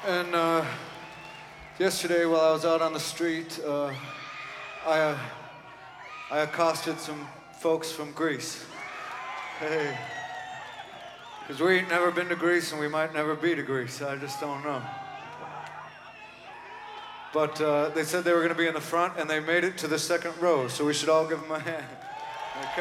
And yesterday, while I was out on the street, I accosted some folks from Greece. Hey, because we ain't never been to Greece, and we might never be to Greece. I just don't know. But they said they were going to be in the front, and they made it to the second row, so we should all give them a hand.